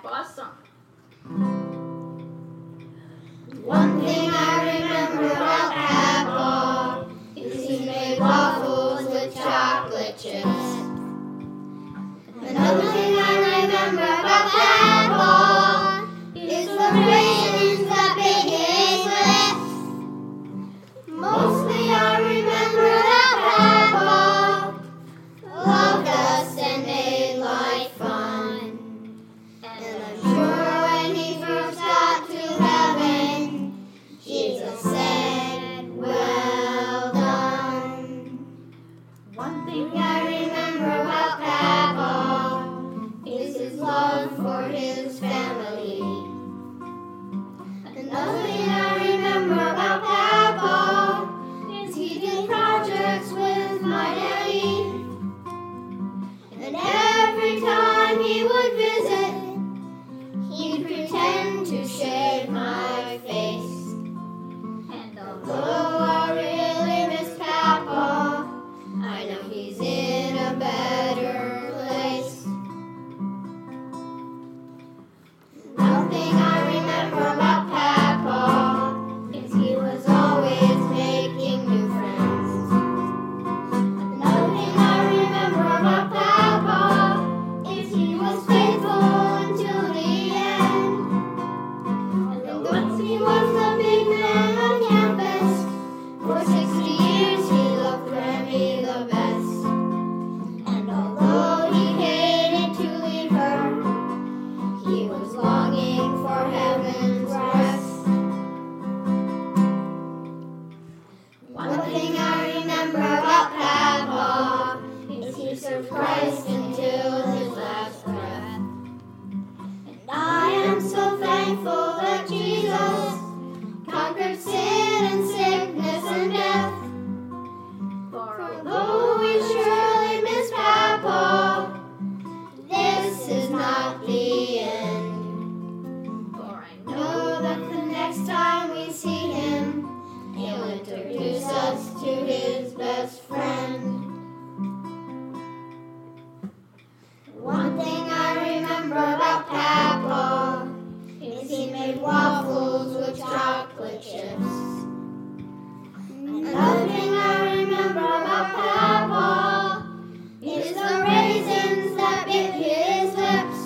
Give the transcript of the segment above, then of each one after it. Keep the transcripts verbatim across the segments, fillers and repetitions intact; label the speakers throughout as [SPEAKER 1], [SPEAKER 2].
[SPEAKER 1] Papa's song.
[SPEAKER 2] One thing I remember about Papa is he made waffles with chocolate chips. Another thing I remember about Papa is the raisins that bit his lips. Mostly I remember that Papa loved us and made life fun. And I'm sure when he first got to heaven, Jesus said, well done. One thing I remember about Papa is his love for his family. Another thing I remember about Papa is he did projects with my daddy. And every time he would visit, he'd pretend to shave my face. And although I really miss Papa, I know he's in a better place. One thing I remember about Papa is he was always making new friends. Another thing I remember about Papa is he was faithful until the end. And once he was the big man on campus, for sixty years he loved Remy the best. And although he hated to leave her, he was longing for heaven's rest. One thing I remember about Papa is he served Christ until his last breath. And I am so thankful that Jesus conquered sin and sickness and death. For although we surely miss Papa, this is not the end. For I know that the next time we see him, he'll introduce us to his best friend. One thing I remember about Papa is he made waffles with chocolate chips. Another thing I remember about Papa is the raisins that bit his lips.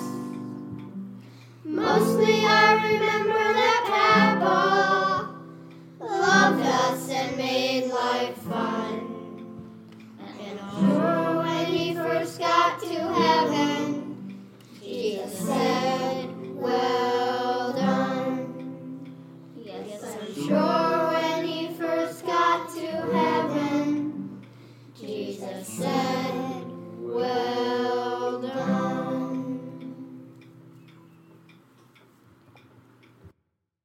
[SPEAKER 2] Mostly I remember that Papa loved us and made life fun. And I'm sure when he first got to heaven, Jesus said, well done. Yes, I'm sure